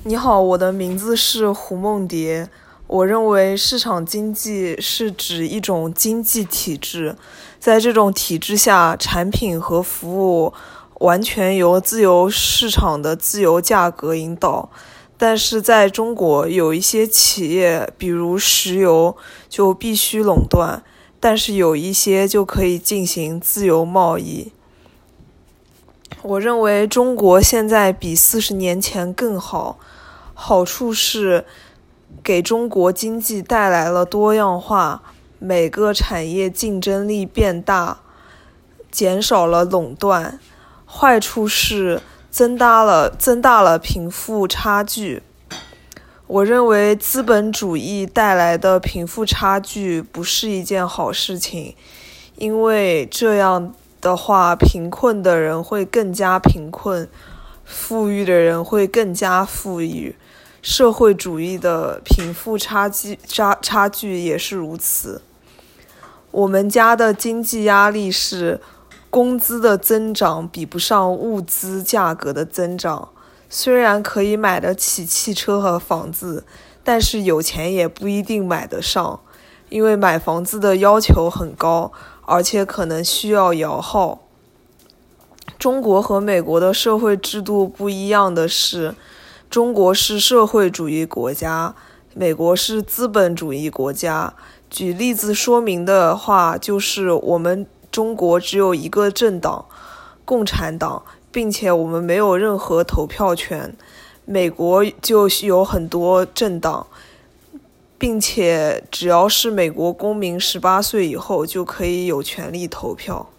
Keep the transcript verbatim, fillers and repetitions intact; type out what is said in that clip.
你好，我的名字是胡梦蝶。我认为市场经济是指一种经济体制，在这种体制下，产品和服务完全由自由市场的自由价格引导。但是在中国，有一些企业，比如石油，就必须垄断，但是有一些就可以进行自由贸易。我认为中国现在比四十年前更好，好处是给中国经济带来了多样化，每个产业竞争力变大，减少了垄断。坏处是增大了增大了贫富差距。我认为资本主义带来的贫富差距不是一件好事情，因为这样的话，贫困的人会更加贫困，富裕的人会更加富裕。社会主义的贫富差距差差距也是如此。我们家的经济压力是工资的增长比不上物资价格的增长。虽然可以买得起汽车和房子，但是有钱也不一定买得上，因为买房子的要求很高，而且可能需要摇号。中国和美国的社会制度不一样的是，中国是社会主义国家，美国是资本主义国家。举例子说明的话，就是我们中国只有一个政党，共产党，并且我们没有任何投票权。美国就有很多政党，并且只要是美国公民十八岁以后就可以有权利投票。